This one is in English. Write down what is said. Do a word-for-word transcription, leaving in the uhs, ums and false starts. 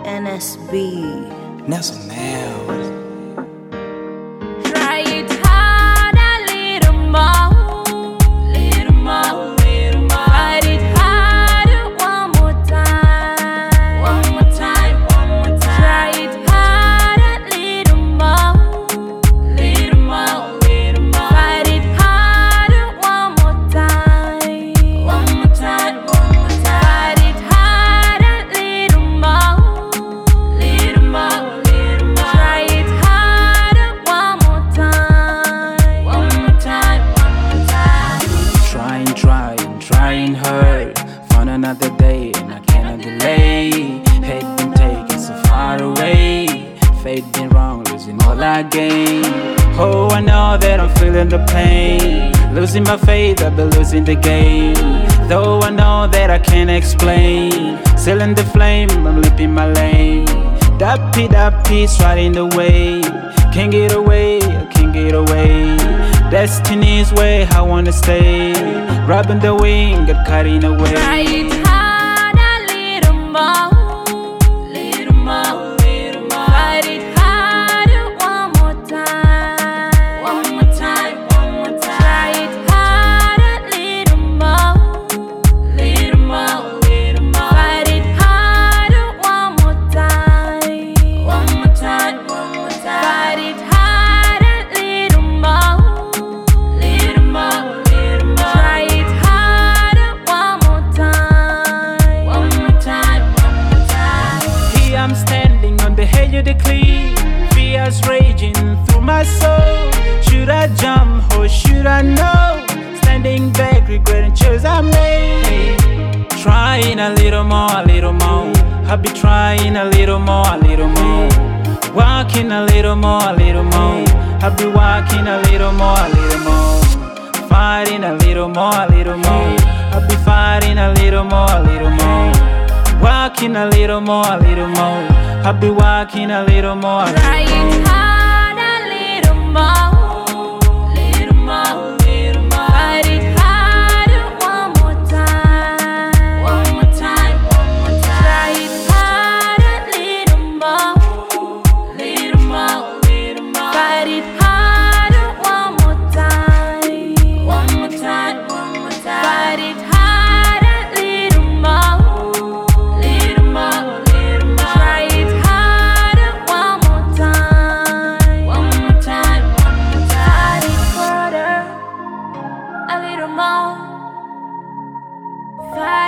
N S B. Nelson Nails. Try it hard a little more, little more, little more. Fight it harder one more time, one more time, one more time. Try it hard a little more, little more, little more. Fight it harder one more time, one more time, one more time. Fight it hard a little more, little more, little more. Try it harder one more time, one more time, one more time. Trying, trying, trying hard. Found another day and I cannot delay. Hate been taken so far away. Fate been wrong, losing all I gain. Oh, I know that I'm feeling the pain. Losing my faith, I've been losing the game. Though I know that I can't explain. Still in the flame, I'm leaping my lane. That pit, that piece right in the way. Can't get away, I can't get away. Destiny's way, I wanna stay. Grabbing the wing, get carried away. Try it hard a little more, little more, little more. Fight it harder one more time, one more time, one more time. Try it hard a little more, little more, little more. Fight it harder one more time, one more time, one more time. Fight it hard a little more, little more, little more. Try it harder one more time, one more time, one more time. Here I'm standing on the edge of the cliff. Fears raging through my soul. Should I jump or should I know? Standing back, regretting choices I made. Trying a little more, a little more. I'll be trying a little more, a little more. Walking a little more, a little more. I'll be walking a little more, a little more. Fighting a little more, a little more. I'll be fighting a little more, a little more. Walking a little more, a little more. I'll be walking a little more, a little Try more. it hard a little more, little more, little more. Fight it harder one more time, one more time, one more time. Try it hard a little more, little more, little more. Fight it harder one more time, one more time, one more time. Fight it hard a little more, little more, little more. Try it harder one more time, one more time, one more time. Fight it harder a little more. Fight